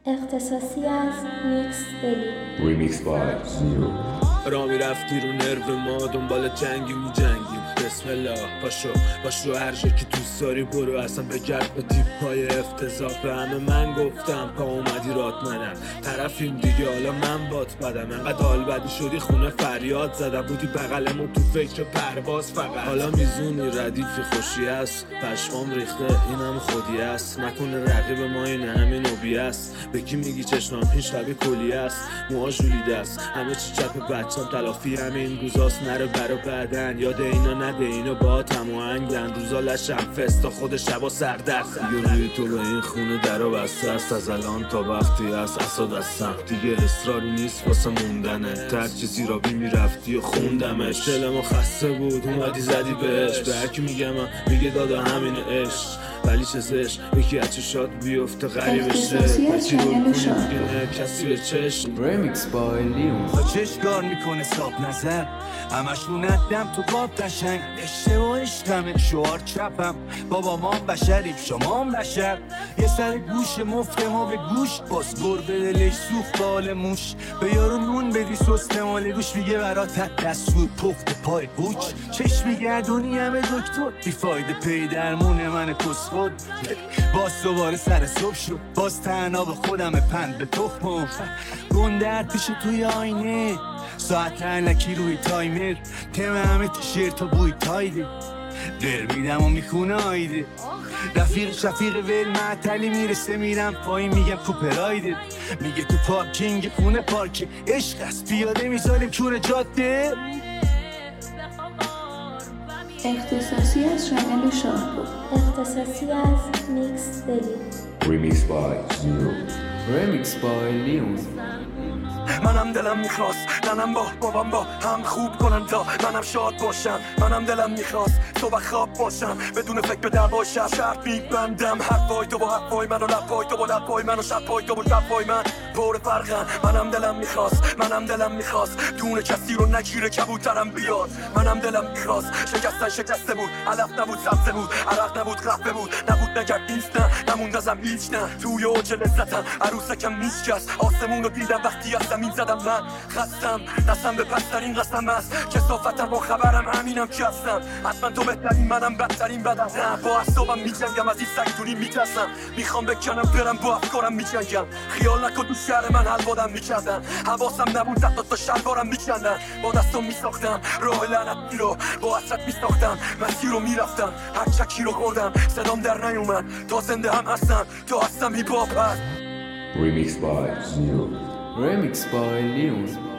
اختصاصی از میکس دلی. Remix by Zero. را میرفتی رو نرو ما دنبال جنگی می جنگیم. بسم الله پاشو هر جا که دوست داری برو، اصلا بگرد به تیپای افتضاح. به همه من گفتم پا اومدی رات منم طرفیم دیگه، حالا من بات بدم. انقدر حال بدی شدی خونه فریاد زدم، بودی بغلمون تو فکر پرواز فقط. حالا میزونی ردیفی خوشی است، پشمام ریخته اینم خودی است. نکنه رقیب ما این همین نوبی است. به کی میگی چشمم پیش شبیه کلی است، موها ژولیده است، همه چی چپ بچم تلافی همین روزاست. نره برا بعدن یاد اینا نده، اینا با تموهنگن. روزا لشم فست تا خود شبا سردست. دیگه روی تو به این خونه درا بسته است، از الان تا وقتی است اسا دستم. دیگه اصراری نیست واسه موندنه، تر چیزی را بی میرفتی و خوندمش. دلمو خسته بود اومدی زدی بهش، به هرکی میگم میگه دادا همین عشق. ولی چه زش یکی از چشات بیفته غریبشه، بچی گل کنی دیگه کسی به چشم. Remix by Leon. تا چشگار میکنه صاحب نظر، همشون ندم تو باب قشنگ. اشتباه عشقمه شعار چپم، بابا ما هم بشریم شما هم بشر. یه سر گوش مفت ما به گوش، باز گربه دلش سوخت بال موش. به یارو نون بدی سست مال روش، میگه برات دستور پخت پای بوچ. چشمی گردونی همه دکتر، بیفایده پی درمون من کس خود. باز دوباره سر صبح شد، باز تنها به خودم پند به تخمم. گندر پیش توی آینه، ساعت علکی روی تایمر. تم همه تیشرت و بوی تایده، در میدم و میخونه آیده. رفیق شفیق ول معطلی میرسه میرم پایین، میگم کوپرایده. میگه تو پارکینگ خونه پارک عشق است، پیاده میذاریم کور جاده. اختصاصی از شامل شاهپور. اختصاصی از میکس دلی. Remix by Zero. Remix by Leon. منم دلم میخواست ننم با بابام با هم خوب کنن تا منم شاد باشم. منم دلم میخواست صبح خواب باشم بدون فکر به دعوای شرط میبندم. حرفای تو با حرفای من و لبای تو با لبای من و شبای تو با شبای من پر فرقن. منم دلم میخواست دونه کسی رو نگیره کبوترم بیاد. منم دلم میخواست شکسته بود، علف نبود سبزه بود، عرق نبود قهوه بود، نبود نگرد نیست نه نموند ازم هیچ نه. توی اوج لذتم عروسکم میشکست، آسمون رو دیدم وقتی از زمین زدم. من خستم دستم به پسترین قسم است، کسافتم با خبرم همینم که هستم. حتما تو بهترین منم بدترین بدم. نه با اعصابم میجنگم، از این سگدونی میترسم. میخوام بکنم برم با افکارم میجنگم. خیال نکن تو شهر من حلوادم میکردن، حواسم نبود حتی تا شلوارم میکندن. با دستم میساختم راه لعنتی رو، با حسرت میساختم مسیر رو میرفتم. هر چکی رو خوردم صدام در نیومد، تا زنده هم هستم تا هستم هیپ هاپ هست. Remix by Zero. Remix by Leon.